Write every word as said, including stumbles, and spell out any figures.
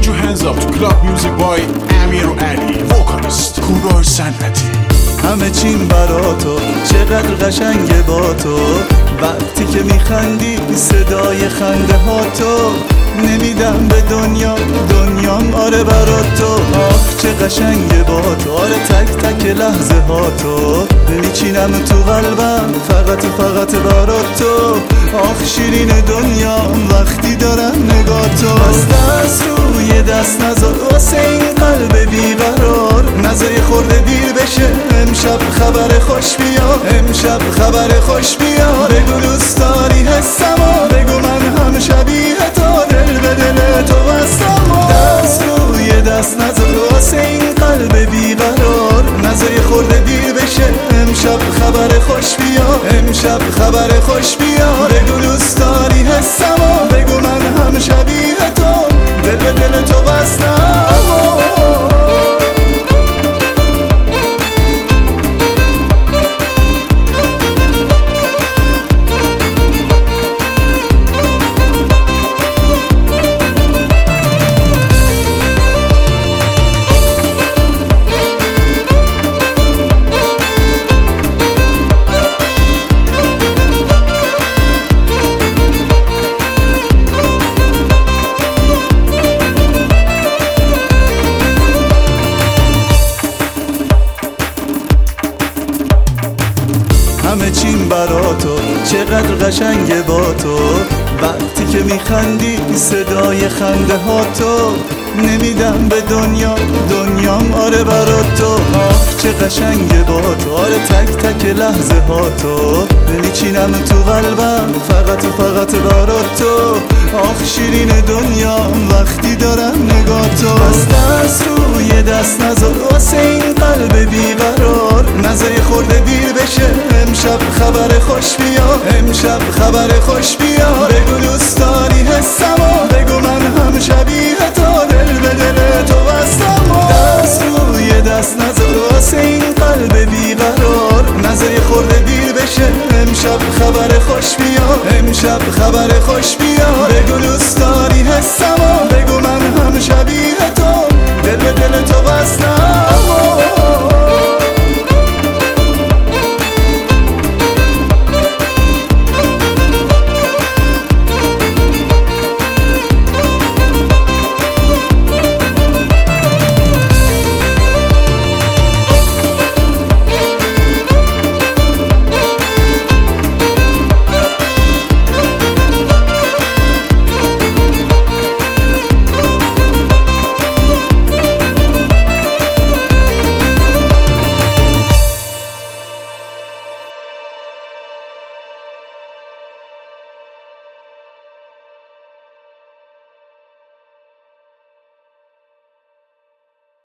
Put your hands up to club music by امیر علی vocalist کوروش صنعتی. همه چیم برا تو چقدر قشنگه با تو، وقتی که میخندی صدای خنده ها تو، نمیدم به دنیا دنیام آره برا تو. آخ چه قشنگه با تو، آره تک تک لحظه ها تو، میچینم تو قلبم فقط فقط برا تو. آخ شیرین دنیام وقتی دارم نگاه تو. از دست روی دست نذار واسه این قلب بیقرار، نذار یه خورده دیر بشه امشب خبر خوش بیا، امشب خبر خوش بیا. بگو دوست داری حسمو، بگو من هم شبیه تو، دل به دل تو بستم. دست روی دست نذار واسه این قلب بیقرار، نذار یه خورده دیر بشه امشب خبر خوش بیا، امشب خبر خوش بیا. بگو دوست داری حسمو، بگو من هم شبیه تو، دل به دل تو بستم. همه چیم برا تو چقدر قشنگه با تو، وقتی که میخندی صدای خنده ها تو، نمیدم به دنیا دنیام آره برا تو. آخ چه قشنگه با تو، آره تک تک لحظه ها تو، میچینم تو قلبم فقط فقط برا تو. آخ شیرین دنیام وقتی دارم نگاه تو. از دست روی دست نذار واسه این قلب بیقرار، نذار یه خورده دیر بشه امشب خبر خوش بیا، امشب خبر خوش بیا. بگو دوست داری حسمو، بگو من هم شبیه